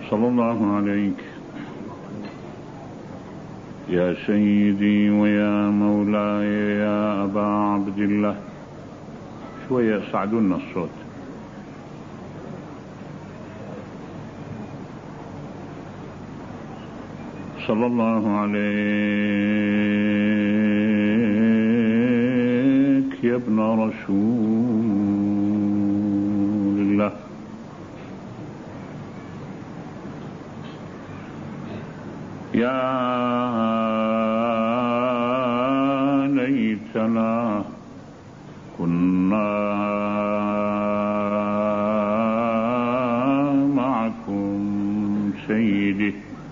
صلى الله عليك يا سيدي ويا مولاي يا أبا عبد الله. شوية صعدونا الصوت. صلى الله عليك يا ابن رسول الله. يا ليتنا كنا معكم سيدي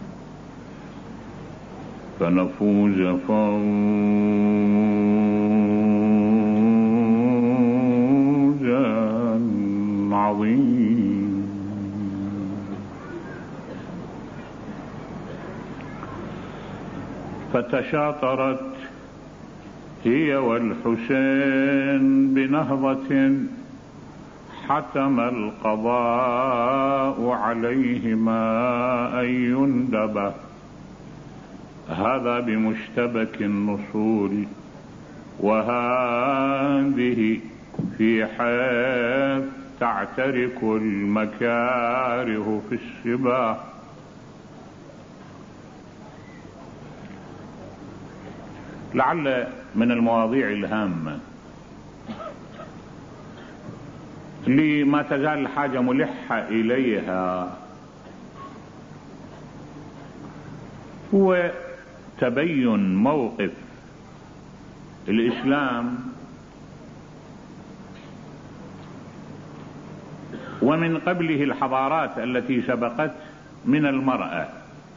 فنفوز فوزا عظيما. فتشاطرت هي والحسين بنهضة حتم القضاء عليهما أن يندبا، هذا بمشتبك النصول وهذه في حيث تعترك المكاره في السبا. لعل من المواضيع الهامة اللي ما تزال الحاجة ملحة إليها هو تبين موقف الإسلام ومن قبله الحضارات التي سبقت من المرأة.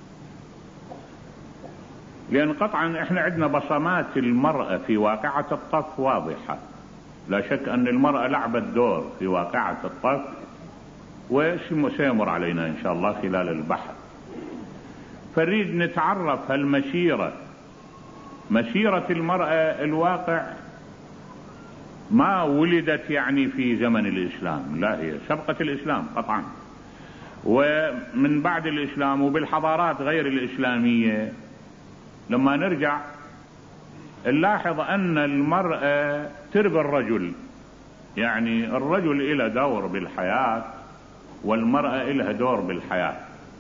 لأن قطعا احنا عندنا بصمات المرأة في واقعة الطف واضحة، لا شك أن المرأة لعبت دور في واقعة الطف وسيمر علينا إن شاء الله خلال البحث. فنريد نتعرف هالمسيرة، مسيرة المرأة الواقع ما ولدت يعني في زمن الإسلام، لا هي سبقت الإسلام قطعا، ومن بعد الإسلام وبالحضارات غير الإسلامية لما نرجع نلاحظ أن المرأة تربي الرجل، يعني الرجل له دور بالحياة والمرأة لها دور بالحياة.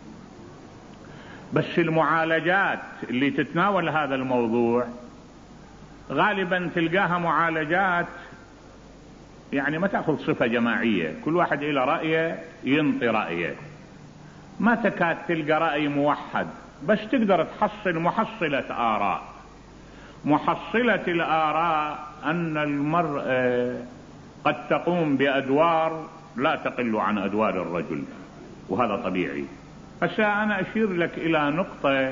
بس المعالجات اللي تتناول هذا الموضوع غالبا تلقاها معالجات يعني ما تأخذ صفة جماعية، كل واحد له رأيه ينطي رأيه، ما تكاد تلقى رأي موحد، بس تقدر تحصل محصلة آراء. محصلة الآراء أن المرأة قد تقوم بأدوار لا تقل عن أدوار الرجل، وهذا طبيعي. هسه أنا أشير لك إلى نقطة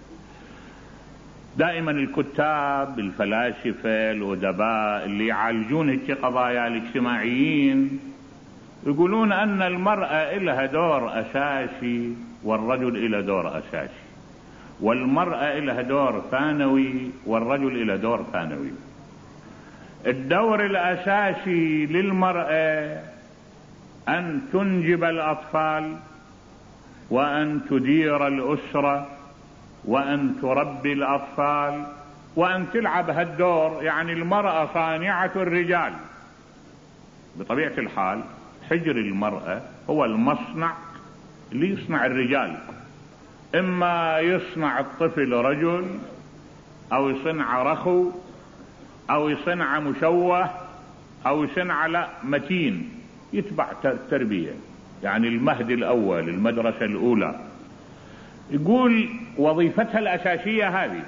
دائما الكتاب الفلاسفة الأدباء اللي يعالجون هيك قضايا الاجتماعيين يقولون أن المرأة لها دور أساسي والرجل له دور أساسي، والمرأة لها دور ثانوي والرجل له دور ثانوي. الدور الأساسي للمرأة أن تنجب الأطفال وأن تدير الأسرة وأن تربي الأطفال وأن تلعب هالدور، يعني المرأة صانعة الرجال بطبيعة الحال. حجر المرأة هو المصنع اللي يصنع الرجال، إما يصنع الطفل رجل أو يصنع رخو أو يصنع مشوه أو يصنع لا متين يتبع التربية، يعني المهد الأول المدرسة الأولى. يقول وظيفتها الأساسية هذه،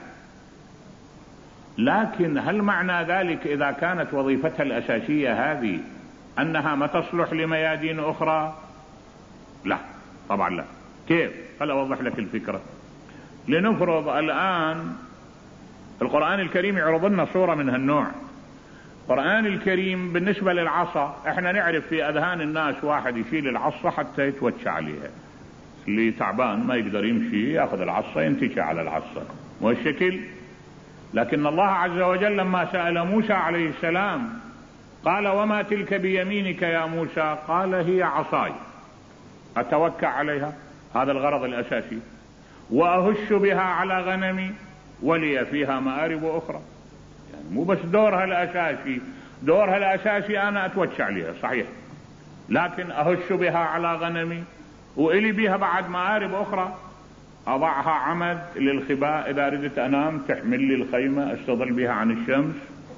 لكن هل معنى ذلك إذا كانت وظيفتها الأساسية هذه أنها ما تصلح لميادين أخرى؟ لا طبعا لا. كيف؟ خل أوضح لك الفكرة. لنفرض الآن القرآن الكريم يعرض لنا صورة من هالنوع. القرآن الكريم بالنسبة للعصا احنا نعرف في أذهان الناس واحد يشيل العصا حتى يتوتش عليها، اللي تعبان ما يقدر يمشي ياخذ العصا ينتكى على العصا والشكل. لكن الله عز وجل لما سأل موسى عليه السلام قال وما تلك بيمينك يا موسى؟ قال هي عصاي أتوكأ عليها هذا الغرض الأساسي. وأهش بها على غنمي ولي فيها مآرب أخرى. يعني مو بس دورها الأساسي، دورها الأساسي أنا أتوسع لها صحيح، لكن أهش بها على غنمي وإلي بها بعد مآرب أخرى. أضعها عمد للخباء إذا ردت أنام تحمل لي الخيمة، أستظل بها عن الشمس،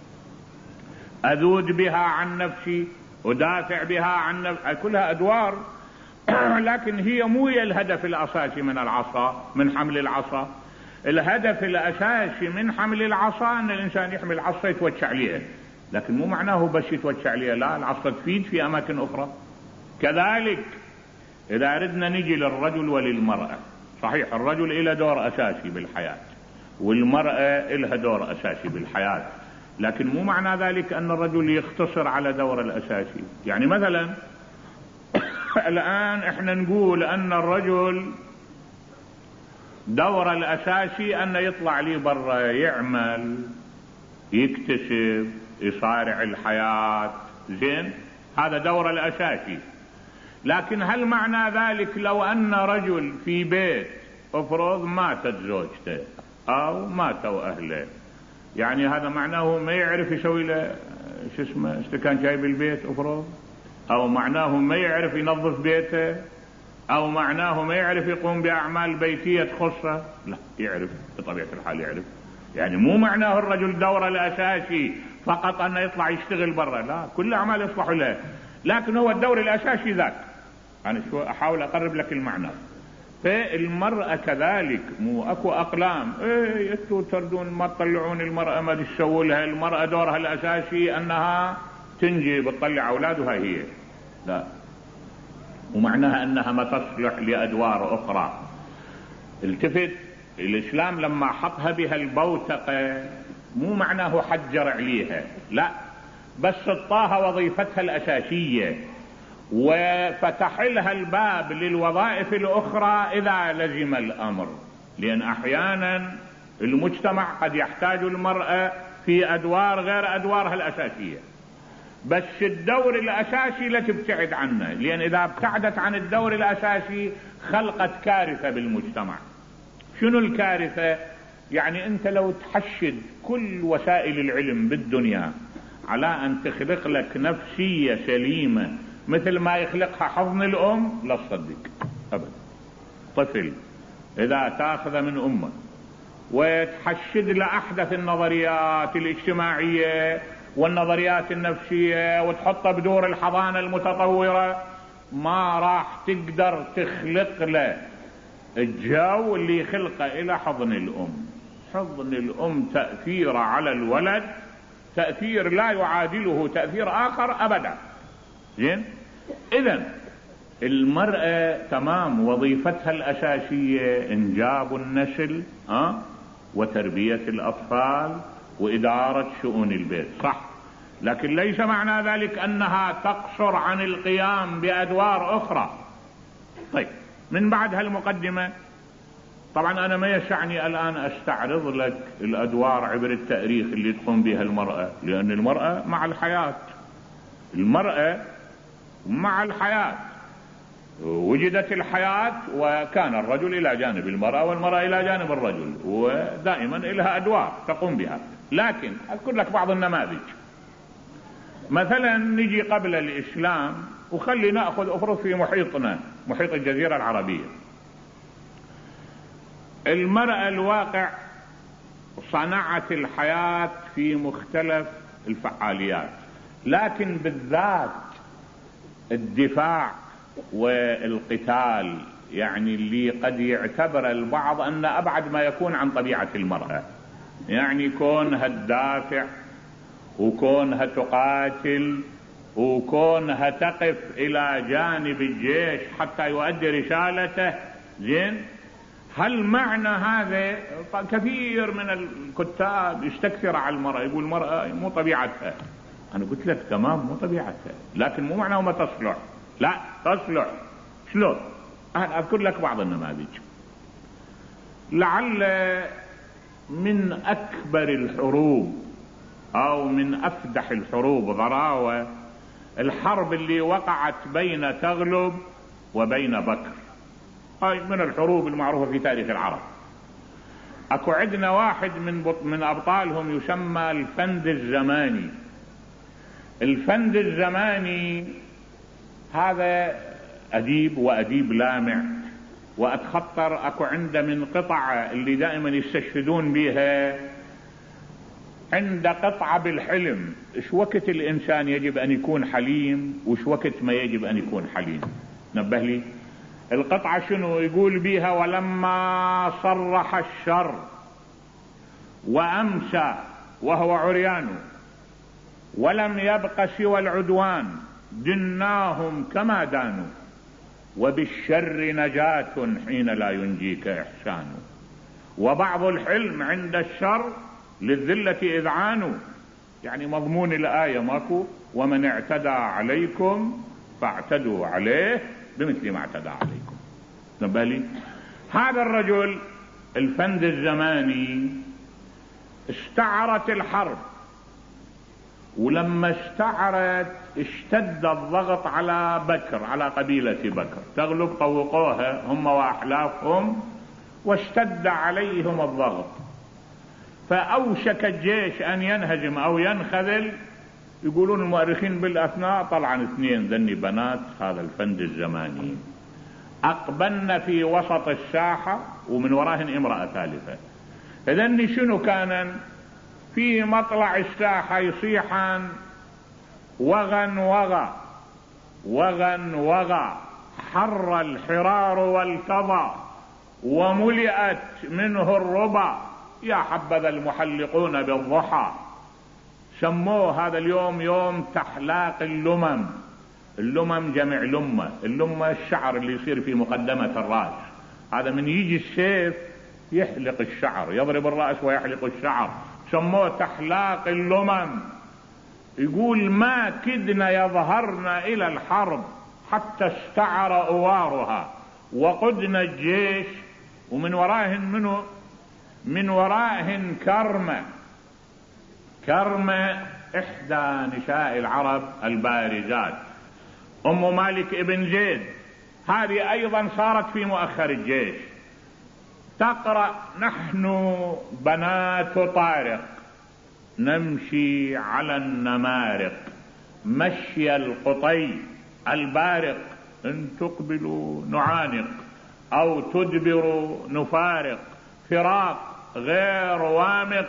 أذود بها عن نفسي، أدافع بها عن نفسي، كلها أدوار. لكن هي مو هي الهدف الأساسي من العصا، من حمل العصا. الهدف الأساسي من حمل العصا أن الإنسان يحمل العصا يتوسع ليها، لكن مو معناه بس يتوسع ليها، لا، العصا تفيد في أماكن أخرى. كذلك إذا أردنا نجي للرجل وللمرأة، صحيح الرجل له دور أساسي بالحياة والمرأة لها دور أساسي بالحياة، لكن مو معنى ذلك أن الرجل يختصر على دور الأساسي. يعني مثلا الآن احنا نقول أن الرجل دور الأساسي أن يطلع لي برا يعمل يكتسب يصارع الحياة، زين، هذا دور الأساسي. لكن هل معنى ذلك لو أن رجل في بيت افرض ماتت زوجته أو ماتوا أهله، يعني هذا معناه ما يعرف يسوي له شو اسمه استكان شاي بالبيت افرض، أو معناه ما يعرف ينظف بيته، أو معناه ما يعرف يقوم بأعمال بيتية تخصه؟ لا، يعرف بطبيعة الحال يعرف. يعني مو معناه الرجل دوره الأساسي فقط أنه يطلع يشتغل برا، لا، كل أعمال يصلح له، لكن هو الدور الأساسي ذاك. أنا شو أحاول أقرب لك المعنى. فالمرأة كذلك، مو أكو أقلام إيه أنتوا تردون ما تطلعون المرأة ما تسووا لها، المرأة دورها الأساسي أنها تنجب تطلع أولادها هي، لا، ومعناها أنها ما تصلح لأدوار أخرى. التفت، الإسلام لما حطها بها البوتقة مو معناه حجر عليها، لا، بس اعطاها وظيفتها الأساسية وفتح لها الباب للوظائف الأخرى إذا لزم الأمر، لأن أحيانا المجتمع قد يحتاج المرأة في أدوار غير أدوارها الأساسية، بس الدور الأساسي لا تبتعد عنه، لأن إذا ابتعدت عن الدور الأساسي خلقت كارثة بالمجتمع. شنو الكارثة؟ يعني أنت لو تحشد كل وسائل العلم بالدنيا على أن تخلق لك نفسية سليمة مثل ما يخلقها حضن الأم، لا تصدق أبدا. طفل إذا تأخذ من أمه وتحشد لأحدث النظريات الاجتماعية والنظريات النفسية وتحطه بدور الحضانة المتطورة، ما راح تقدر تخلق له الجو اللي يخلقه إلى حضن الأم. حضن الأم تأثير على الولد تأثير لا يعادله تأثير آخر أبدا. زين، إذن المرأة تمام وظيفتها الأساسية إنجاب النسل وتربية الأطفال وإدارة شؤون البيت، صح، لكن ليس معنى ذلك أنها تقصر عن القيام بأدوار أخرى. طيب، من بعد هالمقدمة طبعا أنا ما يسعني الآن أستعرض لك الأدوار عبر التاريخ اللي تقوم بها المرأة، لأن المرأة مع الحياة، المرأة مع الحياة، وجدت الحياة وكان الرجل إلى جانب المرأة والمرأة إلى جانب الرجل، ودائما لها أدوار تقوم بها. لكن أذكر لك بعض النماذج. مثلا نجي قبل الإسلام وخلي نأخذ أفرض في محيطنا، محيط الجزيرة العربية، المرأة الواقع صنعت الحياة في مختلف الفعاليات، لكن بالذات الدفاع والقتال، يعني اللي قد يعتبر البعض أن أبعد ما يكون عن طبيعة المرأة، يعني كونها تدافع وكونها تقاتل وكونها تقف إلى جانب الجيش حتى يؤدي رسالته. زين، هل معنى هذا كثير من الكتاب يستكثر على المرأة، يقول المرأة مو طبيعتها. أنا قلت لك تمام مو طبيعتها، لكن مو معناه ما تصلح، لا تصلح. شلون؟ أنا أذكر لك بعض النماذج. لعل من أكبر الحروب أو من أفدح الحروب ضراوة الحرب اللي وقعت بين تغلب وبين بكر. هاي من الحروب المعروفة في تاريخ العرب. اكو عندنا واحد من ابطالهم يسمى الفند الزماني. الفند الزماني هذا اديب، واديب لامع، واتخطر اكو عنده من قطع اللي دائما يستشهدون بها، عند قطعة بالحلم. ايش وقت الانسان يجب ان يكون حليم وايش وقت ما يجب ان يكون حليم. نبه لي القطعة شنو يقول بيها: ولما صرح الشر وامسى وهو عريان ولم يبق سوى العدوان دناهم كما دانوا وبالشر نجاة حين لا ينجيك إحسان وبعض الحلم عند الشر للذلة إذعان. يعني مضمون الآية ماكو: ومن اعتدى عليكم فاعتدوا عليه بمثل ما اعتدى عليكم. نبالي هذا الرجل الفند الزماني استعرت الحرب، ولما استعرت اشتد الضغط على بكر، على قبيلة بكر، تغلب طوقوها هم وأحلافهم، واشتد عليهم الضغط، فأوشك الجيش أن ينهزم أو ينخذل. يقولون المؤرخين بالأثناء طلعا اثنين ذني بنات هذا الفند الزماني أقبلن في وسط الساحة ومن وراهن امرأة ثالثة. إذن شنو كان في مطلع الساحة يصيحان: وغن وغى وغن وغى حر الحرار والكظى وملئت منه الربا يا حبذا المحلقون بالضحى. سموه هذا اليوم يوم تحلاق اللمم. اللمم جمع لمة، اللمة الشعر اللي يصير في مقدمة الرأس، هذا من يجي السيف يحلق الشعر، يضرب الرأس ويحلق الشعر، سموه تحلاق اللمم. يقول: ما كدنا يظهرن إلى الحرب حتى استعر أوارها وقدنا الجيش. ومن وراهن منه؟ من وراهن كرمة. كرمة إحدى نساء العرب البارزات، أم مالك ابن زيد، هذه أيضا صارت في مؤخر الجيش، تقرأ: نحن بنات طارق نمشي على النمارق مشي القطي البارق إن تقبلوا نعانق أو تدبروا نفارق فراق غير وامق.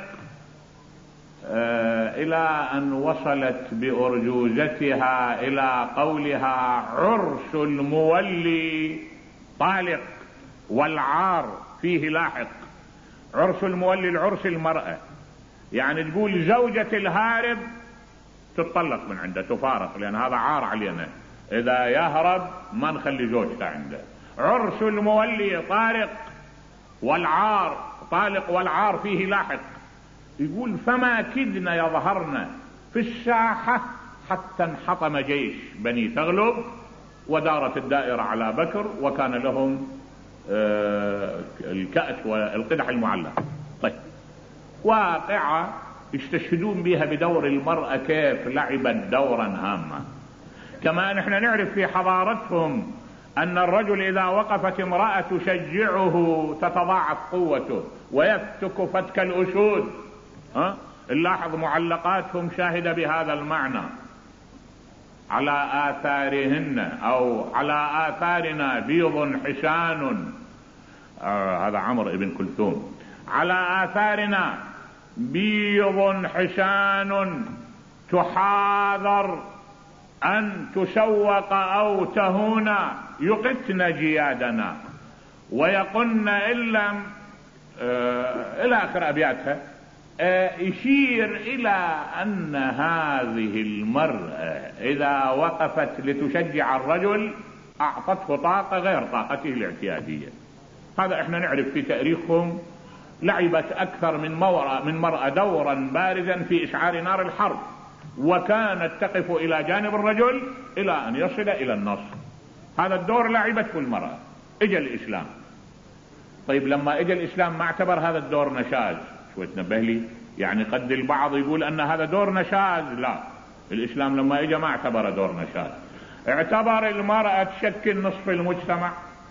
إلى أن وصلت بأرجوزتها إلى قولها: عرس المولي طالق والعار فيه لاحق. عرس المولي العرس المرأة، يعني تقول زوجة الهارب تتطلق من عنده، تفارق، لأن هذا عار علينا، إذا يهرب ما نخلي زوجته عنده. عرس المولي طارق والعار طالق والعار فيه لاحق. يقول: فما كدنا يظهرن في الساحة حتى انحطم جيش بني تغلب ودارت الدائرة على بكر، وكان لهم الكأس والقدح المعلق. طيب، واقعة يستشهدون بها بدور المرأة كيف لعبت دورا هاما. كما نحن نعرف في حضارتهم أن الرجل إذا وقفت امرأة تشجعه تتضاعف قوته ويفتك فتك الأسود. نلاحظ معلقاتهم شاهدة بهذا المعنى: على آثارهن أو على آثارنا بيض حسان. هذا عمرو ابن كلثوم. على آثارنا بيض حسان تحاذر أن تسوق أو تهون يقتن جيادنا ويقن إن لم إلى آخر أبياتها. يشير إلى أن هذه المرأة إذا وقفت لتشجع الرجل أعطته طاقة غير طاقته الاعتيادية. هذا احنا نعرف في تاريخهم لعبت أكثر من مرأة دورا بارزا في إشعار نار الحرب، وكانت تقف إلى جانب الرجل إلى أن يصل إلى النصر. هذا الدور لعبته المرأة. اجى الإسلام. طيب، لما اجى الإسلام ما اعتبر هذا الدور نشاز. شو تنبه لي؟ يعني قد البعض يقول أن هذا دور نشاز. لا، الإسلام لما اجى ما اعتبر دور نشاز، اعتبر المرأة تشكل نصف المجتمع،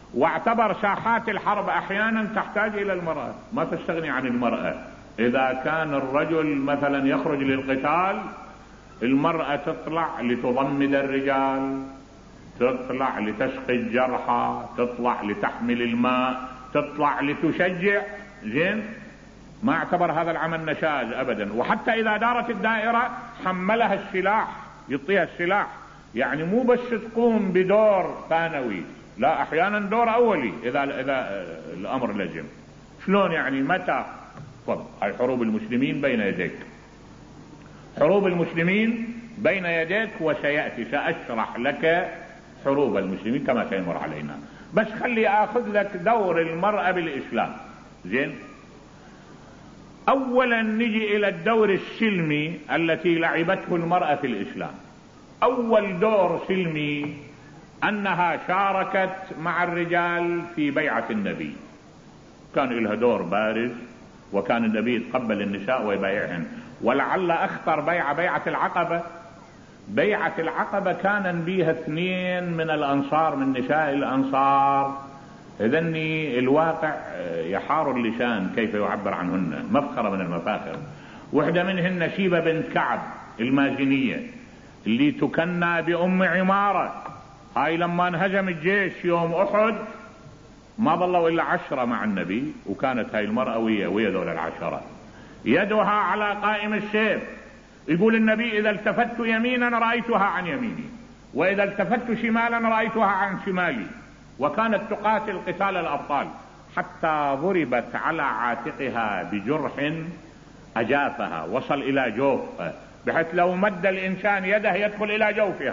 واعتبر ساحات الحرب احيانا تحتاج الى المرأة، ما تستغني عن المرأة. اذا كان الرجل مثلا يخرج للقتال، المرأة تطلع لتضمد الرجال، تطلع لتسقي الجرحى، تطلع لتحمل الماء، تطلع لتشجع. زين، ما اعتبر هذا العمل نشاز ابدا. وحتى اذا دارت الدائرة حملها السلاح، يعطيها السلاح، يعني مو بس تقوم بدور ثانوي، لا، احيانا دور اولي اذا الامر لزم. شلون يعني؟ متى؟ تفضل. هاي حروب المسلمين بين يديك، حروب المسلمين بين يديك، وسيأتي سأشرح لك حروب المسلمين كما سيمر علينا. بس خلي اخذ لك دور المرأة بالاسلام. زين، اولا نجي الى الدور السلمي التي لعبته المرأة في الاسلام. اول دور سلمي انها شاركت مع الرجال في بيعة النبي، كان لها دور بارز، وكان النبي يتقبل النساء ويبايعهن. ولعل اخطر بيعة العقبة. بيعة العقبة كان بيها 2 من الانصار، من نساء الانصار، اذني الواقع يحار اللسان كيف يعبر عنهن، مفخرة من المفاخر. واحدة منهن شيبة بنت كعب المازنية اللي تكنى بأم عمارة. هاي لما انهزم الجيش يوم احد ما ظلوا الا 10 مع النبي، وكانت هاي المرأة ويا ذول ال10 يدها على قائم السيف. يقول النبي: اذا التفت يمينا رأيتها عن يميني، واذا التفت شمالا رأيتها عن شمالي. وكانت تقاتل قتال الابطال، حتى ضربت على عاتقها بجرح اجافها، وصل الى جوفها، بحيث لو مد الانسان يده يدخل الى جوفها.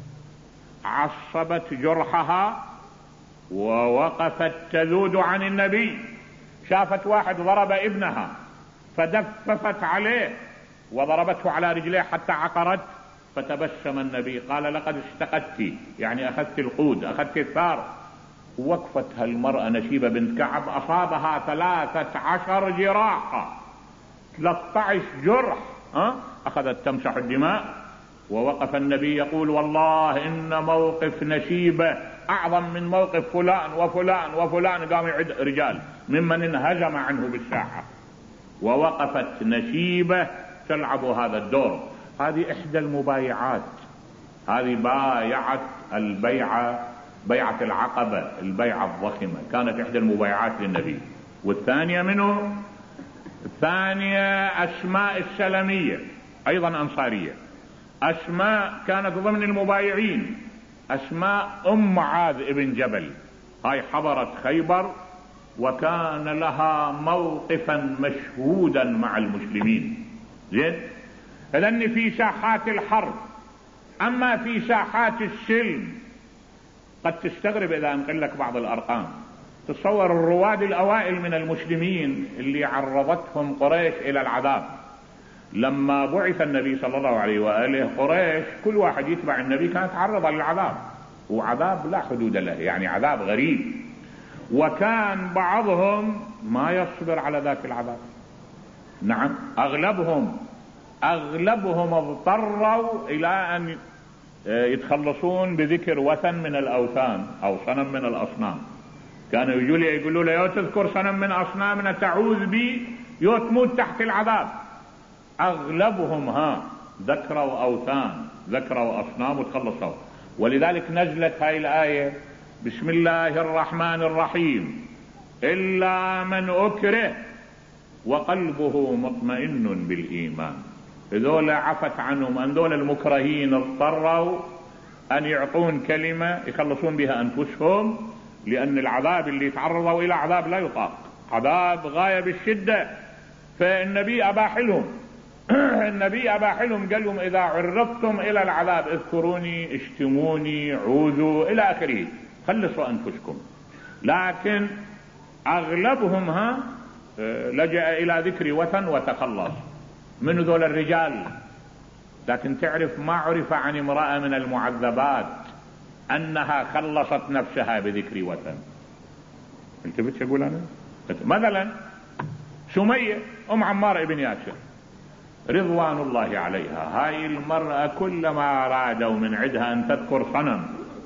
عصبت جرحها ووقفت تذود عن النبي. شافت واحد ضرب ابنها فدففت عليه وضربته على رجليه حتى عقرت، فتبسم النبي قال: لقد اشتقدت، يعني اخذت القود، اخذت الثار. وقفتها المرأة نشيبة بنت كعب اصابها 13 جراح، 13 جرح، اخذت تمسح الدماء. ووقف النبي يقول: والله ان موقف نشيبة اعظم من موقف فلان وفلان وفلان. قام يعد رجال ممن انهزم عنه بالساحة، ووقفت نشيبة تلعب هذا الدور. هذه احدى المبايعات، هذه بايعت البيعة، بيعة العقبة، البيعة الضخمة، كانت احدى المبايعات للنبي. والثانية منه، الثانية أسماء السلمية، ايضا انصارية. أسماء كانت ضمن المبايعين، أسماء أم معاذ بن جبل. هاي حضرت خيبر، وكان لها موقفا مشهودا مع المسلمين. زين، لأن في ساحات الحرب. أما في ساحات السلم قد تستغرب إذا أنقل لك بعض الأرقام. تصور الرواد الأوائل من المسلمين اللي عرضتهم قريش إلى العذاب. لما بعث النبي صلى الله عليه وآله، قريش كل واحد يتبع النبي كانت عرضة للعذاب، وعذاب لا حدود له، يعني عذاب غريب. وكان بعضهم ما يصبر على ذاك العذاب. نعم، أغلبهم اضطروا إلى أن يتخلصون بذكر وثن من الأوثان أو صنم من الأصنام. كانوا يجوا لي يقولوا له: يا تذكر صنم من أصنامنا تعوذ بي، يا تموت تحت العذاب. أغلبهم ذكروا أوثان، ذكروا أصنام وتخلصوا. ولذلك نزلت هاي الآية: بسم الله الرحمن الرحيم إلا من أكره وقلبه مطمئن بالإيمان. هذول عفت عنهم، أن ذول المكرهين اضطروا أن يعطون كلمة يخلصون بها أنفسهم، لأن العذاب اللي تعرضوا إلى عذاب لا يطاق، عذاب غاية بالشدة. فالنبي أباح لهم النبي أباح لهم، قال لهم: إذا عرضتم إلى العذاب اذكروني، اشتموني، عوذوا إلى آخره، خلصوا أنفسكم. لكن أغلبهم لجأ إلى ذكر وثن وتخلص من ذول الرجال. لكن تعرف ما عرف عن امرأة من المعذبات أنها خلصت نفسها بذكر وثن. انتبهت أقول أنا؟ مثلا سمية أم عمار بن ياسر رضوان الله عليها، هاي المرأة كلما أرادوا من عندها أن تذكر صنم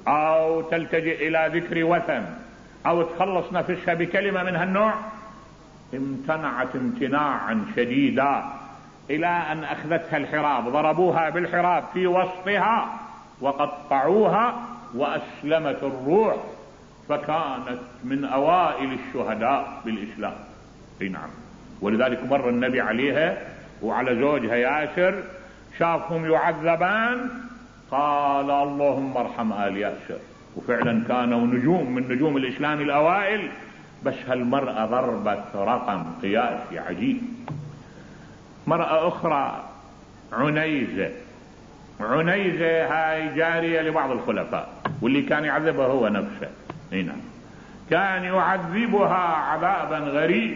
او تلتجئ الى ذكر وثن او تخلص نفسها بكلمة من هالنوع، امتنعت امتناعا شديدا الى ان اخذتها الحراب، ضربوها بالحراب في وسطها وقطعوها واسلمت الروح، فكانت من اوائل الشهداء بالاسلام. اي نعم. ولذلك مر النبي عليها وعلى زوجها ياسر، شافهم يعذبان، قال اللهم ارحم آل ياسر. وفعلا كانوا نجوم من نجوم الاسلام الاوائل، بس هالمرأة ضربت رقم قياسي عجيب. مرأة اخرى عنيزة. عنيزة هاي جارية لبعض الخلفاء، واللي كان يعذبها هو نفسه. هنا كان يعذبها عذابا غريب،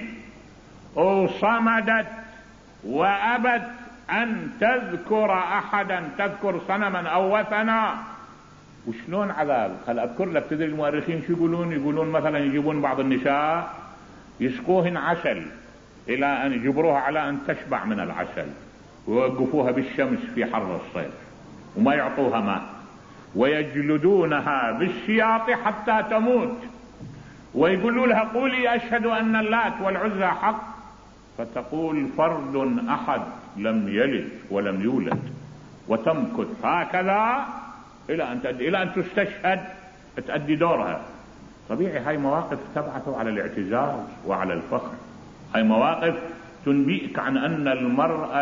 وصمدت وابت ان تذكر احدا، تذكر صنما او وثنا. وشلون عذاب؟ خل اذكر لك. تدري المؤرخين شو يقولون؟ يقولون مثلا يجيبون بعض النساء يسقوهن عسل الى ان يجبروها على ان تشبع من العسل، ويوقفوها بالشمس في حر الصيف وما يعطوها ماء، ويجلدونها بالسياط حتى تموت، ويقولوا لها قولي اشهد ان اللات والعزى حق، فتقول فرد احد لم يلد ولم يولد، وتمكث هكذا الى ان تستشهد تؤدي دورها. طبيعي هاي مواقف تبعث على الاعتزاز وعلى الفخر. هاي مواقف تنبئك عن ان المرأة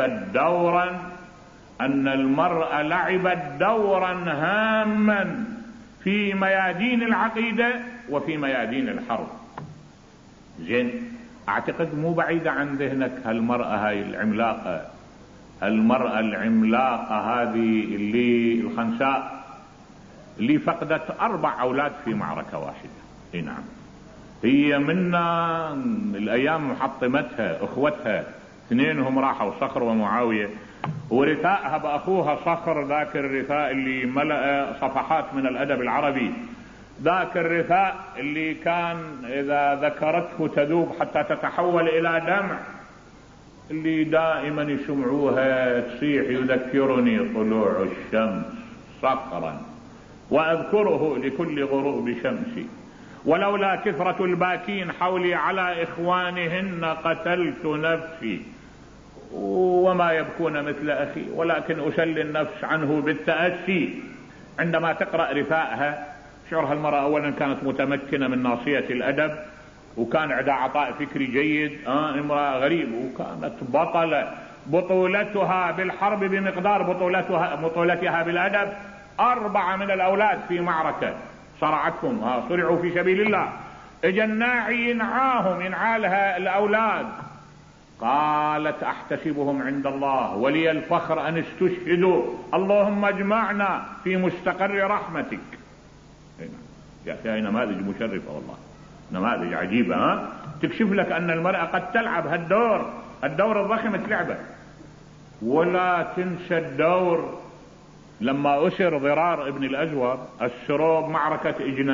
لعبت دورا هاما في ميادين العقيدة وفي ميادين الحرب. زين، اعتقد مو بعيدة عن ذهنك هالمرأة هاي العملاقة، المرأة العملاقة هذه اللي الخنساء، اللي فقدت 4 أولاد في معركة واحدة. اي نعم. هي منا الايام محطمتها اخوتها، 2 راحوا، صخر ومعاوية، ورثاءها باخوها صخر، ذاك الرثاء اللي ملأ صفحات من الادب العربي، ذاك الرثاء اللي كان اذا ذكرته تذوب حتى تتحول الى دمع، اللي دائما يسمعوها تصيح يذكرني طلوع الشمس صقرا واذكره لكل غروب شمسي، ولولا كثرة الباكين حولي على اخوانهن قتلت نفسي، وما يبكون مثل اخي ولكن اسلي النفس عنه بالتأسي. عندما تقرأ رثاءها شعرها المرأة اولا كانت متمكنة من ناصية الادب، وكان عندها عطاء فكري جيد، امرأة غريب، وكانت بطلة. بطولتها بالحرب بمقدار بطولتها بالادب. 4 من الاولاد في معركة صرعتهم، صرعوا في سبيل الله، اجا الناعي ينعالها الاولاد، قالت احتسبهم عند الله ولي الفخر ان استشهدوا، اللهم اجمعنا في مستقر رحمتك. يا اخي نماذج مشرفة والله، نماذج عجيبة. تكشف لك ان المرأة قد تلعب الدور الضخم تلعبه. ولا تنسى الدور لما اسر ضرار ابن الازور، اسروه بمعركة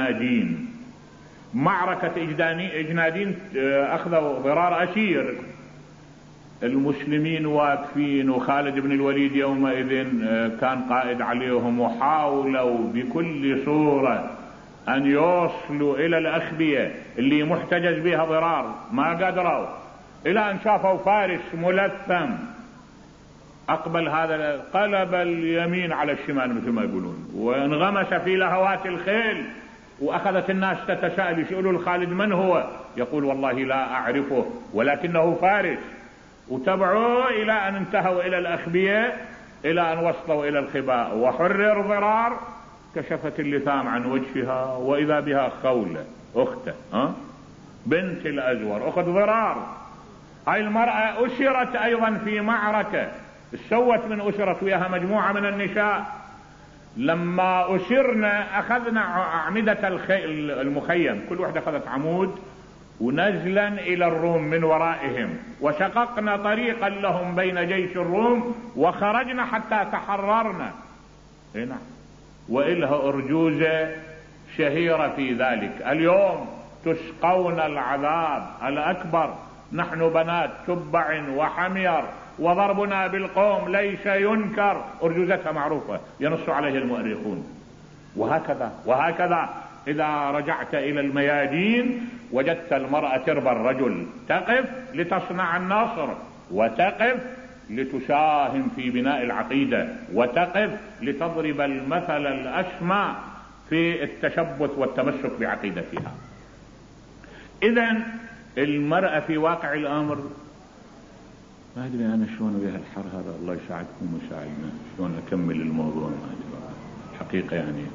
اجنادين، اخذوا ضرار اسير، المسلمين واقفين، وخالد بن الوليد يومئذ كان قائد عليهم، وحاولوا بكل صورة ان يوصلوا الى الاخبية اللي محتجز بها ضرار، ما قدروا، الى ان شافوا فارس ملثم اقبل هذا، قلب اليمين على الشمال مثل ما يقولون، وانغمس في لهوات الخيل، واخذت الناس تتساءل يسألوا الخالد من هو؟ يقول والله لا اعرفه ولكنه فارس. وتبعوا الى ان انتهوا الى الاخبية، الى ان وصلوا الى الخباء، وحرر ضرار. كشفت اللثام عن وجهها واذا بها خولة اخته، بنت الازور، اخت ضرار. هاي المرأة اسرت ايضا في معركة، سوت من اسرت وياها مجموعة من النساء. لما اسرنا اخذنا اعمدة المخيم، كل واحدة اخذت عمود، ونزلا الى الروم من ورائهم، وشققنا طريقا لهم بين جيش الروم، وخرجنا حتى تحررنا. هنا وإلها أرجوزة شهيرة في ذلك، اليوم تسقون العذاب الأكبر، نحن بنات تبع وحمير، وضربنا بالقوم ليس ينكر. أرجوزتها معروفة ينص عليه المؤرخون. وهكذا إذا رجعت إلى الميادين وجدت المرأة تربى الرجل، تقف لتصنع النصر، وتقف لتساهم في بناء العقيدة، وتقف لتضرب المثل الأسمى في التشبث والتمسك بعقيدتها. إذن المرأة في واقع الأمر، ما أدري أنا شلون ويا الحر هذا، الله يساعدكم ويساعدنا شلون أكمل الموضوع، ما أدري حقيقة يعني.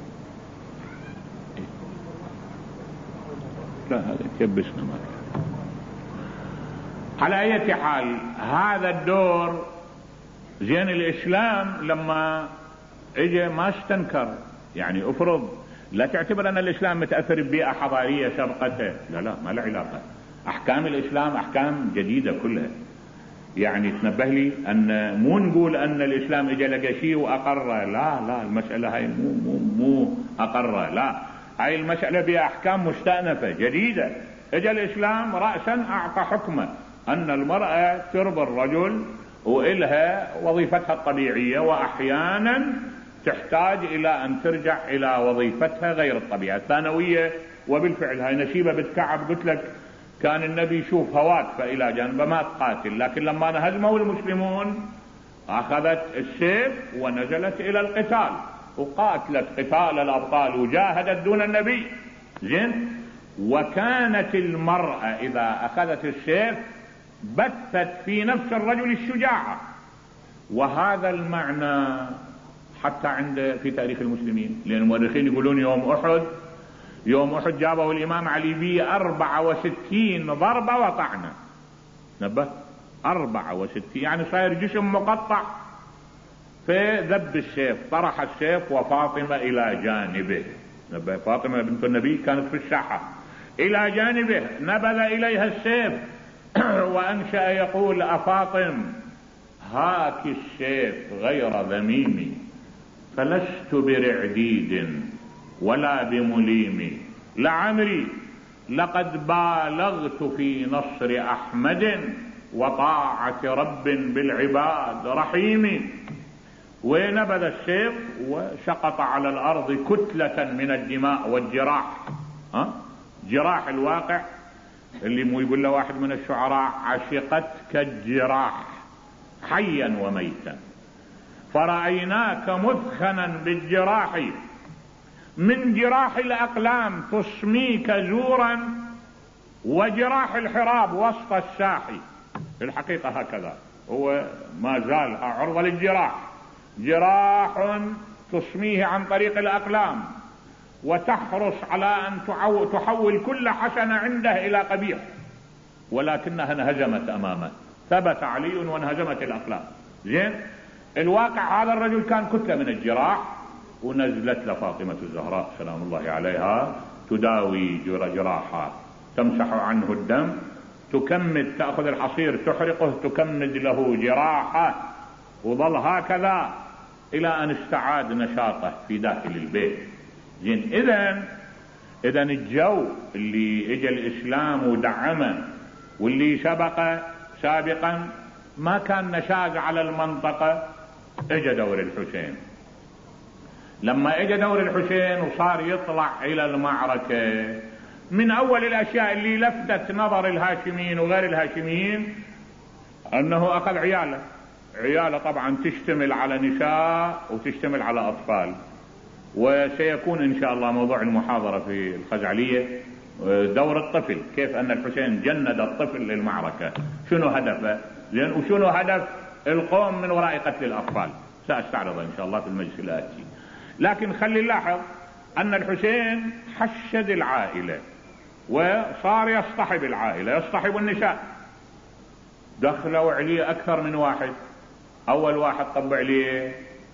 لا هذا يكبسنا ما كان. على أي حال هذا الدور زين. الإسلام لما اجى ما استنكر، يعني افرض لا تعتبر أن الإسلام متأثر ببيئة حضارية سبقته، لا ما له علاقة. أحكام الإسلام أحكام جديدة كلها. يعني تنبه لي أن مو نقول أن الإسلام اجى لقى شيء وأقره، لا المسألة هاي مو أقره، لا هاي المسألة بها أحكام مستأنفة جديدة. اجى الإسلام رأسا أعطى حكمه أن المرأة تربى الرجل وإلها وظيفتها الطبيعية، وأحيانا تحتاج إلى أن ترجع إلى وظيفتها غير الطبيعية الثانوية. وبالفعل هاي نسيبة بنت كعب قلت لك كان النبي يشوف واقفة إلى جانبه ما تقاتل، لكن لما انهزموا المسلمون أخذت السيف ونزلت إلى القتال وقاتلت قتال الأبطال وجاهدت دون النبي. زين. وكانت المرأة إذا أخذت السيف بثت في نفس الرجل الشجاعة، وهذا المعنى حتى في تاريخ المسلمين، لأن المؤرخين يقولون يوم أحد جابه الإمام علي بيه 64 ضربة وطعنة. نبه 64، يعني صاير جسم مقطع. فذب السيف، طرح السيف وفاطمة إلى جانبه. نبه فاطمة بنت النبي كانت في الساحة إلى جانبه، نبذ إليها السيف وأنشأ يقول أفاطم هاك السيف غير ذميم، فلست برعديد ولا بمليم، لعمري لقد بالغت في نصر أحمد وطاعة رب بالعباد رحيم. ونبذ السيف وسقط على الأرض كتلة من الدماء والجراح. جراح الواقع اللي مو يقول له واحد من الشعراء عشقتك الجراح حيا وميتا، فرأيناك مثخنا بالجراح، من جراح الأقلام تصميك زورا، وجراح الحراب وسط الساح. في الحقيقة هكذا هو ما زال عرضة للجراح، جراح تصميه عن طريق الأقلام، وتحرص على أن تحول كل حسنة عنده إلى قبيح، ولكنها انهزمت أمامه، ثبت علي وانهزمت الأقلام. زين. الواقع هذا الرجل كان كتلة من الجراح، ونزلت لفاطمة الزهراء سلام الله عليها تداوي جراحه، تمسح عنه الدم، تكمد، تأخذ الحصير تحرقه، تكمد له جراحه، وظل هكذا إلى أن استعاد نشاطه في داخل البيت. زين. إذن الجو اللي اجى الإسلام ودعمه واللي سابقا ما كان نشاز على المنطقة. اجى دور الحسين، لما اجى دور الحسين وصار يطلع إلى المعركة، من أول الأشياء اللي لفتت نظر الهاشميين وغير الهاشميين أنه أخذ عياله طبعا تشتمل على نساء وتشتمل على أطفال. وسيكون إن شاء الله موضوع المحاضرة في الخزعلية دور الطفل، كيف أن الحسين جند الطفل للمعركة، شنو هدفه، زين، وشنو هدف القوم من وراء قتل الأطفال، سأستعرض إن شاء الله في المجلس الآتي. لكن خلي نلاحظ أن الحسين حشد العائلة وصار يصطحب العائلة، يصطحب النساء. دخلوا عليه أكثر من واحد. أول واحد طبع عليه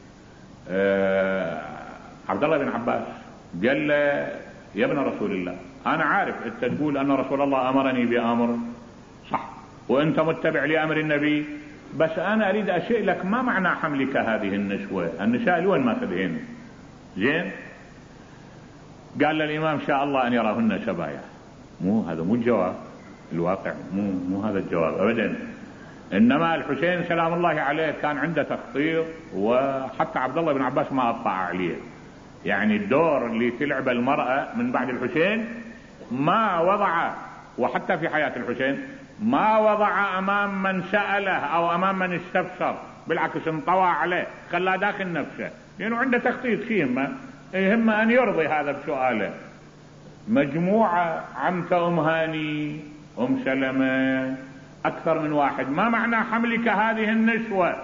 عبد الله بن عباس، قال له يا ابن رسول الله، أنا عارف أنت تقول أن رسول الله أمرني بأمر صح، وأنت متبع لأمر النبي، بس أنا أريد أسألك لك ما معنى حملك هذه النسوة؟ النساء لوين ما تبهن؟ زين. قال للإمام شاء الله أن يراهن سبايا. هذا مو الجواب، الواقع مو هذا الجواب أبدا. إنما الحسين سلام الله عليه كان عنده تخطيط، وحتى عبد الله بن عباس ما أطلع عليه. يعني الدور اللي تلعب المرأة من بعد الحسين ما وضع، وحتى في حياة الحسين ما وضع امام من سأله او امام من استفسر، بالعكس انطوى عليه خلاه داخل نفسه، لانه عنده تخطيط فيه، يهم ان يرضي هذا بسؤاله. مجموعة عمته ام هاني، ام سلمة، اكثر من واحد، ما معنى حملك هذه النسوة؟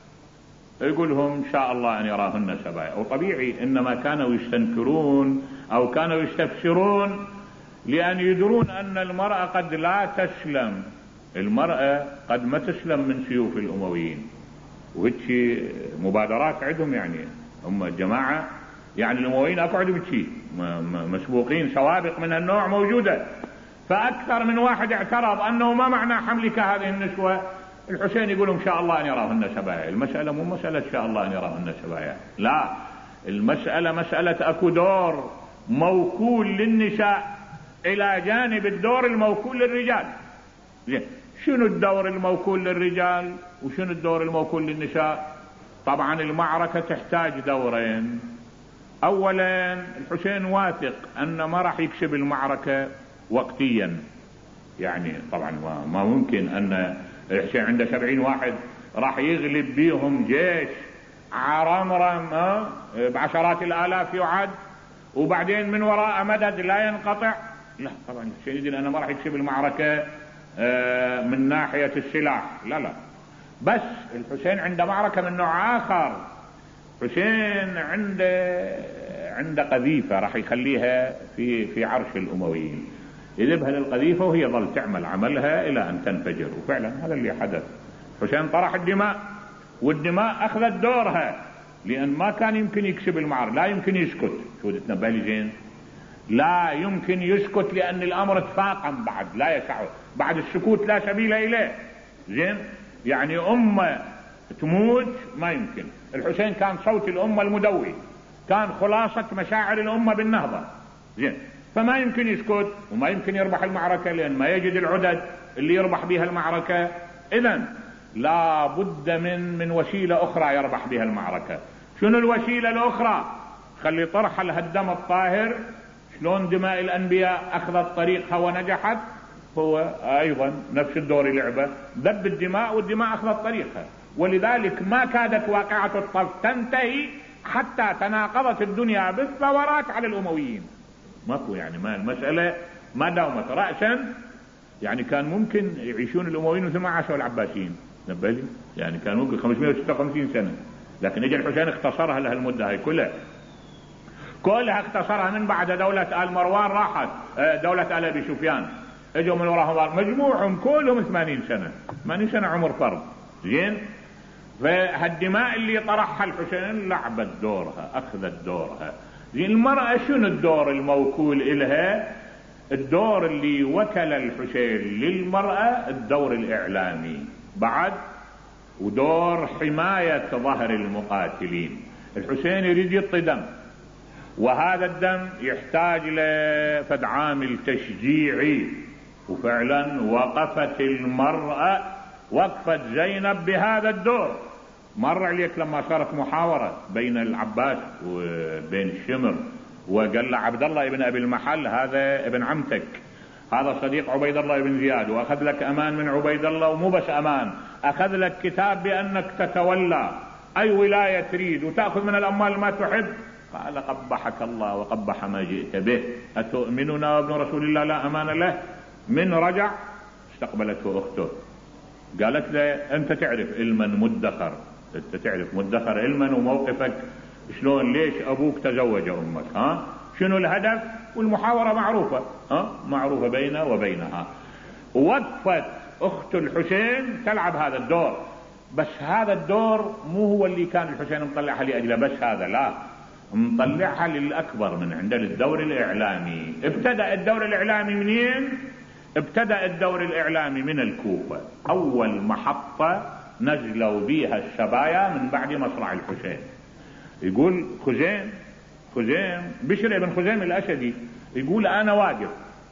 يقولهم ان شاء الله ان يراهن سبايا. وطبيعي انما كانوا يستنكرون او كانوا يستفسرون لان يدرون ان المرأة قد لا تسلم، المرأة قد ما تسلم من سيوف الامويين، وهيك مبادرات عندهم، يعني هم الجماعة يعني الامويين اكو عندهم شيء مسبوقين، سوابق من هالنوع موجودة. فاكثر من واحد اعترض انه ما معنى حملك هذه النسوة. الحسين يقول ان شاء الله ان يراهن سبايا. المسألة مو مسألة ان شاء الله ان يراهن سبايا، لا، المسألة مسألة اكو دور موكول للنساء الى جانب الدور الموكول للرجال. شنو الدور الموكول للرجال وشنو الدور الموكول للنساء؟ طبعا المعركة تحتاج دورين. اولا الحسين واثق ان ما راح يكسب المعركة وقتيا، يعني طبعا ما ممكن ان الحسين عنده 70 واحد راح يغلب بيهم جيش عرمرم بعشرات الالاف يعد، وبعدين من وراء مدد لا ينقطع. لا طبعا الحسين يدري انه ما راح يكسب المعركة من ناحية السلاح، لا، بس الحسين عنده معركة من نوع اخر. حسين عنده قذيفة راح يخليها في عرش الامويين، يذبها للقذيفة وهي ظل تعمل عملها الى ان تنفجر، وفعلا هذا اللي حدث. حسين طرح الدماء، والدماء اخذت دورها، لان ما كان يمكن يكسب المعركة، لا يمكن يسكت. شو تنبالي زين؟ لا يمكن يسكت لان الامر تفاقم، بعد لا يسعه، بعد السكوت لا سبيل اليه. زين، يعني امة تموت ما يمكن. الحسين كان صوت الامة المدوي، كان خلاصة مشاعر الامة بالنهضة. زين، فما يمكن يسكت وما يمكن يربح المعركة، لان ما يجد العدد اللي يربح بها المعركة. اذن لا بد من وسيلة اخرى يربح بها المعركة. شنو الوسيلة الاخرى؟ خلي طرح الدم الطاهر. شلون دماء الانبياء اخذت طريقها ونجحت، هو ايضا نفس الدور لعبة، ذب الدماء والدماء اخذت طريقها. ولذلك ما كادت واقعة الطف تنتهي حتى تناقضت الدنيا بالثورات على الامويين. ماكو، يعني ما المسألة ما داومت رأسا. يعني كان ممكن يعيشون الامويين مثل ما عاشوا العباسيين، نبالي، يعني كان ممكن 556 سنة، لكن اجى الحسين اختصرها لها المدة هاي كلها اختصرها. من بعد دولة آل مروان راحت دولة آل ابي سفيان، اجوا من وراهم مجموعهم كلهم 80 سنة، 80 سنة عمر فرد. زين، فهالدماء اللي طرحها الحسين لعبت دورها، اخذت دورها. زين، المرأة شنو الدور الموكول إلها؟ الدور اللي وكل الحسين للمرأة الدور الإعلامي بعد، ودور حماية ظهر المقاتلين. الحسين يريد يعطي دم، وهذا الدم يحتاج لفد عامل تشجيعي، وفعلا وقفت المرأة، وقفت زينب بهذا الدور. مر عليك لما صارت محاورة بين العباس وبين الشمر، وقال له عبد الله ابن ابي المحل هذا ابن عمتك، هذا صديق عبيد الله بن زياد، واخذ لك امان من عبيد الله، ومو بس امان، اخذ لك كتاب بانك تتولى اي ولاية تريد وتأخذ من الاموال ما تحب. قال قبحك الله وقبح ما جئت به، اتؤمننا وابن رسول الله لا امان له. من رجع استقبلته اخته، قالت له انت تعرف علما مدخر، انت تعرف مدخر علما وموقفك شلون، ليش ابوك تزوج امك، شنو الهدف؟ والمحاورة معروفة، معروفة بينه وبينها. وقفت اخت الحسين تلعب هذا الدور، بس هذا الدور مو هو اللي كان الحسين مطلعها لاجله بس، هذا لا، مطلعها للاكبر من عنده، للدور الاعلامي. ابتدأ الدور الاعلامي منين؟ ابتدأ الدور الاعلامي من الكوفة، اول محطة نزلوا بيها السبايا من بعد مصرع الحسين. يقول خزيم بشر ابن خزيم الاسدي يقول انا واقف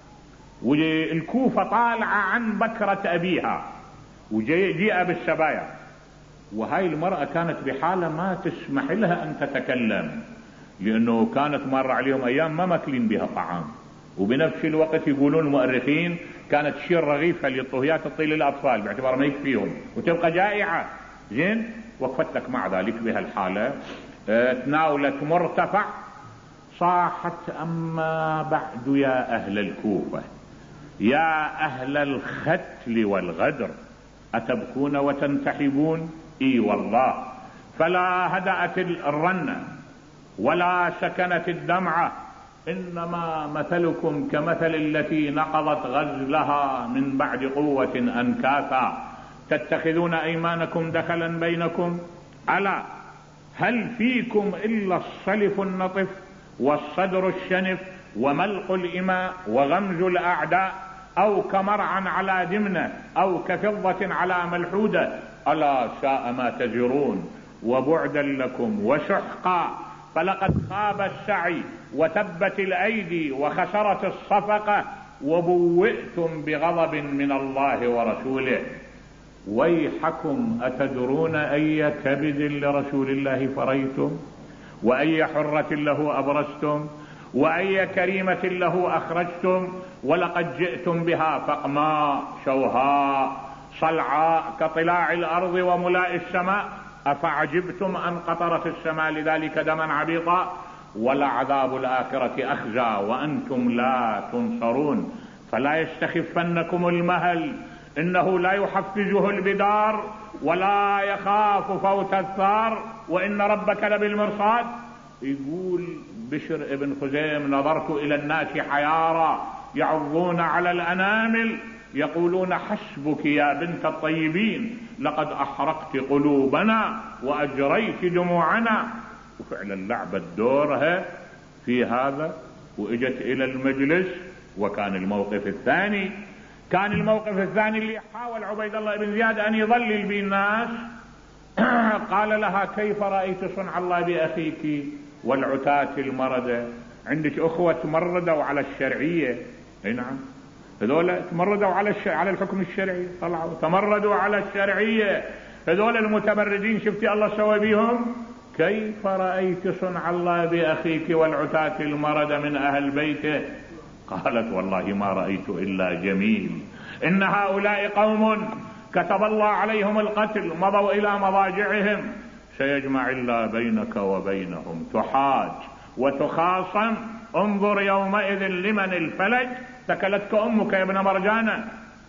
والكوفة طالعة عن بكرة ابيها وجيء بالسبايا، وهاي المرأة كانت بحالة ما تسمح لها ان تتكلم، لأنه كانت مر عليهم أيام ما ماكلين بها طعام، وبنفس الوقت يقولون المؤرخين كانت تشيل رغيفها للطهيات تطيل للأطفال باعتبار ما يكفيهم وتبقى جائعة. زين، وقفت لك مع ذلك بهالحالة تناولت مرتفع، صاحت: أما بعد يا أهل الكوفة، يا أهل الختل والغدر، أتبكون وتنتحبون؟ إي والله، فلا هدأت الرنة ولا سكنت الدمعة، إنما مثلكم كمثل التي نقضت غزلها من بعد قوة أنكاثا، تتخذون أيمانكم دخلا بينكم، ألا هل فيكم إلا الصلف النطف والصدر الشنف وملق الإماء وغمز الأعداء، أو كمرعى على دمنة أو كفضة على ملحودة، ألا ساء ما تزرون وبعدا لكم وسحقا، فلقد خاب السعي وتبت الأيدي وخسرت الصفقة وبوئتم بغضب من الله ورسوله. ويحكم، أتدرون أي كبد لرسول الله فريتم، وأي حرة له أبرزتم، وأي كريمة له أخرجتم، ولقد جئتم بها فقماء شوهاء صلعاء كطلاع الأرض وملاء السماء، أفعجبتم أن قطرت السماء لذلك دما عبيطا، ولعذاب الآخرة أخزى وأنتم لا تنصرون، فلا يستخفنكم المهل، إنه لا يحفزه البدار ولا يخاف فوت الثار، وإن ربك لبالمرصاد. يقول بشر ابن خزيم: نظرت إلى الناس حيارى يعضون على الأنامل يقولون حسبك يا بنت الطيبين، لقد أحرقت قلوبنا وأجريت دموعنا. وفعلا لعبت دورها في هذا وإجت إلى المجلس. وكان الموقف الثاني، كان الموقف الثاني اللي حاول عبيد الله بن زياد أن يضلل به الناس. قال لها: كيف رأيت صنع الله بأخيك والعتاة المردة؟ عندك أخوة تمردوا على الشرعية. اي نعم، هذول تمردوا على الحكم الشرعي، طلعوا تمردوا على الشرعية. هذول المتمردين شفتي الله سوى بيهم؟ كيف رأيت صنع الله بأخيك والعتاة المردة من أهل بيته؟ قالت: والله ما رأيت إلا جميل، إن هؤلاء قوم كتب الله عليهم القتل، مضوا إلى مضاجعهم، سيجمع الله بينك وبينهم، تحاج وتخاصم، انظر يومئذ لمن الفلج، تكلتك أمك يا ابن مرجانة.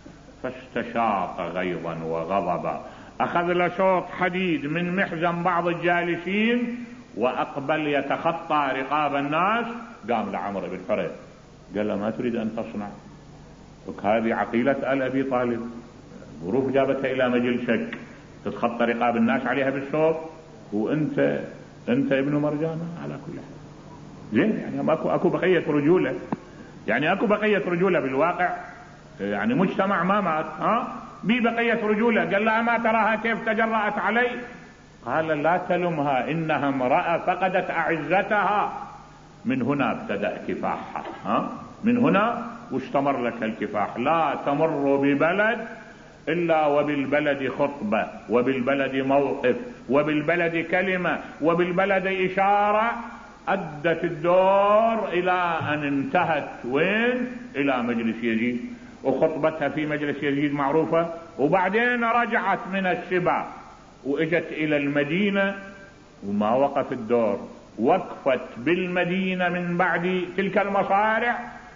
فاستشاق غيظا وغضبا، أخذ له شوط حديد من محزن بعض الجالسين وأقبل يتخطى رقاب الناس. قام لعمرو بن حريث قال له: ما تريد أن تصنع؟ هذه عقيلة آل أبي طالب، ظروف جابتها إلى مجلسك، تتخطى رقاب الناس عليها بالشوط، وأنت ابن مرجانة على كل حال. زين، يعني أكو بقية رجولة، يعني أكو بقية رجولة بالواقع، يعني مجتمع ما مات، بقية رجولة. قال لها: ما تراها كيف تجرأت علي؟ قال: لا تلمها، إنها امرأة فقدت أعزتها. من هنا ابتدأ كفاحها، من هنا واستمر لك الكفاح. لا تمر ببلد إلا وبالبلد خطبة، وبالبلد موقف، وبالبلد كلمة، وبالبلد إشارة أدت الدور إلى أن انتهت وين؟ إلى مجلس يزيد، وخطبتها في مجلس يزيد معروفة. وبعدين رجعت من السبا وإجت إلى المدينة، وما وقف الدور، وقفت بالمدينة من بعد تلك المصارع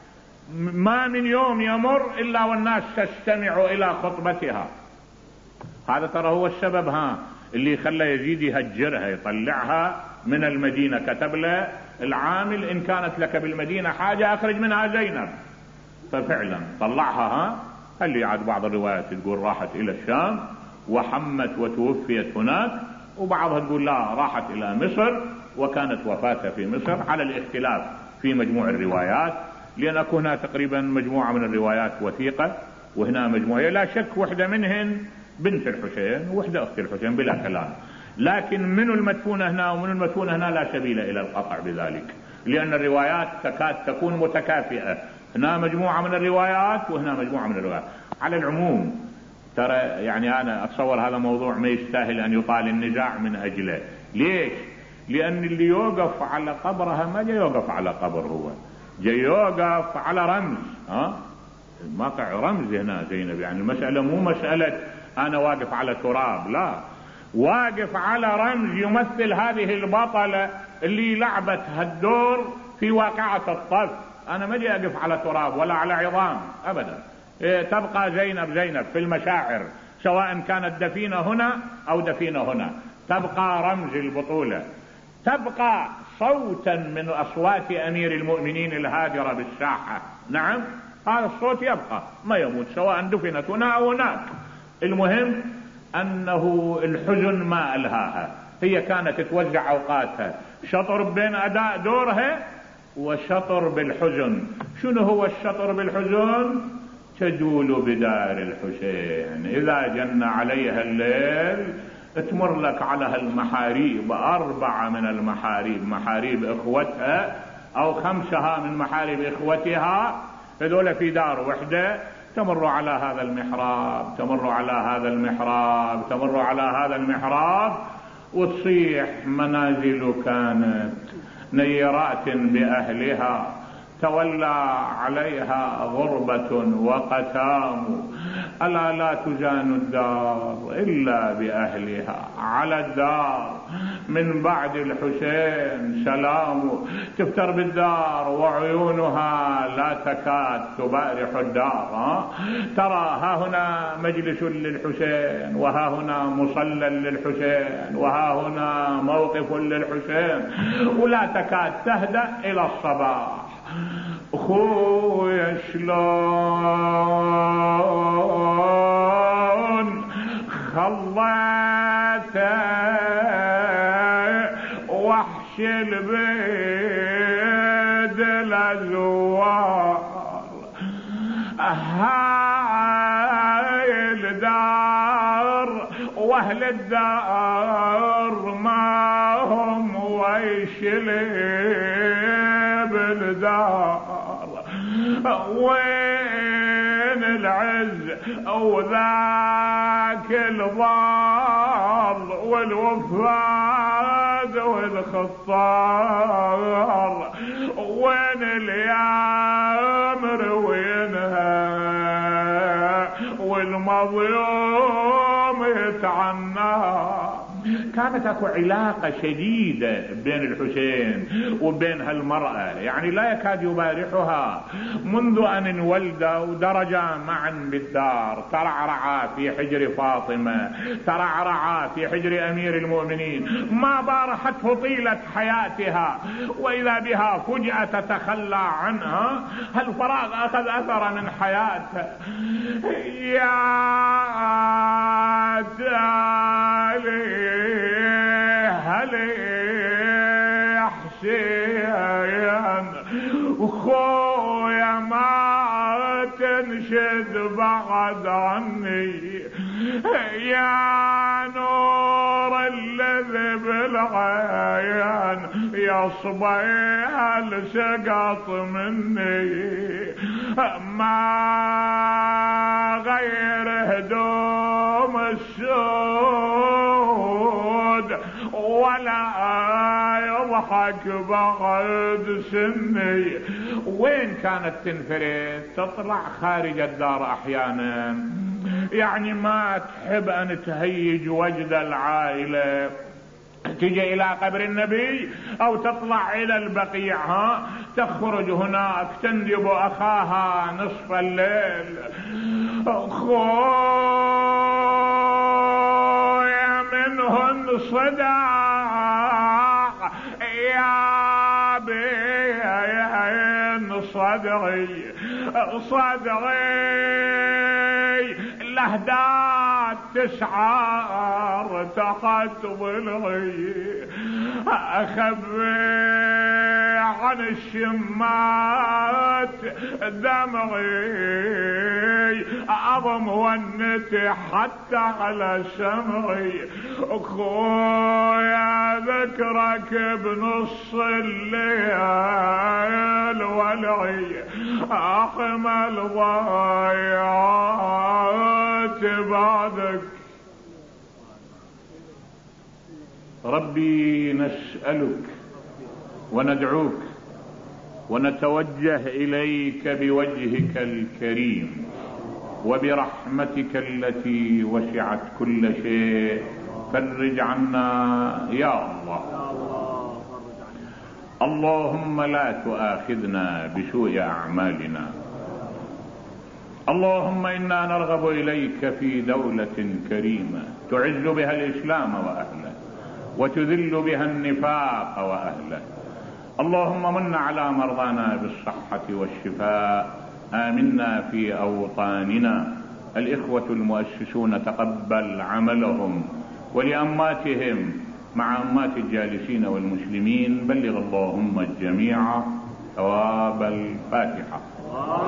ما من يوم يمر إلا والناس تستمع إلى خطبتها. هذا ترى هو السبب اللي خلى يزيد يهجرها، يطلعها من المدينة. كتب له العامل: إن كانت لك بالمدينة حاجة أخرج منها زينب. ففعلا طلعها. اللي عاد بعض الروايات تقول راحت إلى الشام وحمت وتوفيت هناك، وبعضها تقول لا، راحت إلى مصر وكانت وفاتها في مصر، على الاختلاف في مجموع الروايات، لأن أكو هنا تقريبا مجموعة من الروايات وثيقة، وهنا مجموعة لا شك وحدة منهن بنت الحسين وحدة أخت الحسين بلا كلام، لكن من المدفونة هنا ومن المدفونة هنا لا سبيل إلى القطع بذلك، لأن الروايات تكاد تكون متكافئة، هنا مجموعة من الروايات وهنا مجموعة من الروايات. على العموم ترى يعني أنا أتصور هذا موضوع ما يستاهل أن يطال النزاع من أجله. ليش؟ لأن اللي يوقف على قبرها ما جاي يوقف على قبر، هو جاي يوقف على رمز. موقع رمز هنا زينب، يعني المسألة مو مسألة أنا واقف على تراب، لا، واقف على رمز يمثل هذه البطلة اللي لعبت هالدور في واقعة الطف. أنا ما جاي أقف على تراب ولا على عظام أبدا. تبقى زينب زينب في المشاعر، سواء كانت دفينة هنا أو دفينة هنا، تبقى رمز البطولة، تبقى صوتا من أصوات أمير المؤمنين الهادرة بالساحة. نعم، هذا الصوت يبقى ما يموت، سواء دفنت هنا أو هناك. المهم أنه الحزن ما ألهاها، هي كانت توزع أوقاتها، شطر بين أداء دورها وشطر بالحزن. شنو هو الشطر بالحزن؟ تجول بدار الحسين، إذا جن عليها الليل تمر لك على هالمحاريب، 4 من المحاريب، محاريب إخوتها أو 5 من محاريب إخوتها، هذول في دار وحدة، تمر على هذا المحراب، تمر على هذا المحراب، تمر على هذا المحراب، وتصيح منازل كانت نيرات بأهلها، تولى عليها غربة وقتام، ألا لا تزان الدار إلا بأهلها، على الدار من بعد الحسين سلام. تفتر بالدار وعيونها لا تكاد تبارح الدار. ترى ها هنا مجلس للحسين، وها هنا مصلى للحسين، وها هنا موقف للحسين، ولا تكاد تهدأ إلى الصباح. خويا شلون خليته وحش البيد الأزوار، هاي الدار واهل الدار ما هم ويشلي بالدار، وين العز وذاك الضار والوفاد والخطار، وين اليامر وينها والمظلوم يتعنى. كانت اكو علاقة شديدة بين الحسين وبين هالمرأة، يعني لا يكاد يبارحها منذ ان انولدا ودرجا معا بالدار، ترعرعا في حجر فاطمة، ترعرعا في حجر امير المؤمنين، ما بارحته طيلة حياتها، واذا بها فجأة تتخلى عنها. هالفراغ اخذ اثر من حياتها. يا تالي هلي حسين خويا ما تنشد بعد عني، يا نور الذي بالعين يصبح السقط مني، ما غير هدوم السود ولا يضحك بعد سني. وين كانت تنفرد؟ تطلع خارج الدار احيانا، يعني ما تحب ان تهيج وجد العائلة، تجي الى قبر النبي او تطلع الى البقيع، تخرج هناك تندب اخاها نصف الليل. خويا منهن صداع يا بين صدري، صدري الاهداد تسعار تحت ضلعي، اخبي عن الشمات دمعي، اضم ونتي حتى على شمعي. خويا ذكرك بنص الليل ولعي، احمل ضايعات بعدك. ربي نسألك وندعوك ونتوجه إليك بوجهك الكريم وبرحمتك التي وسعت كل شيء، فرج عنا يا الله. اللهم لا تؤاخذنا بسوء أعمالنا. اللهم إنا نرغب إليك في دولة كريمة تعز بها الإسلام وأهله وتذل بها النفاق وأهله. اللهم من على مرضانا بالصحة والشفاء. آمنا في أوطاننا. الإخوة المؤسسون تقبل عملهم، ولأماتهم مع أمات الجالسين والمسلمين بلغ اللهم الجميع ثواب الفاتحة.